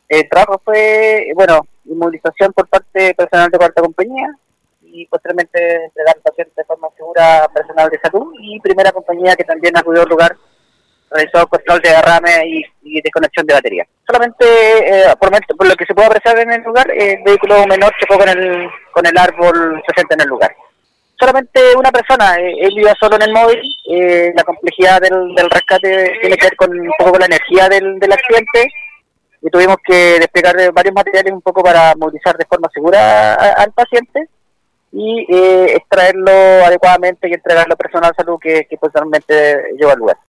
El trabajo fue, bueno, inmovilización por parte de personal de cuarta compañía y posteriormente entregar al paciente de forma segura a personal de salud y primera compañía que también acudió al lugar, realizó control de derrame y desconexión de batería. Solamente, por lo que se puede apreciar en el lugar, el vehículo menor chocó con el árbol presente en el lugar. Solamente una persona, él iba solo en el móvil, la complejidad del rescate tiene que ver con un poco con la energía del accidente y tuvimos que desplegar varios materiales un poco para movilizar de forma segura al paciente y extraerlo adecuadamente y entregarlo al personal de salud que posteriormente lleva al lugar.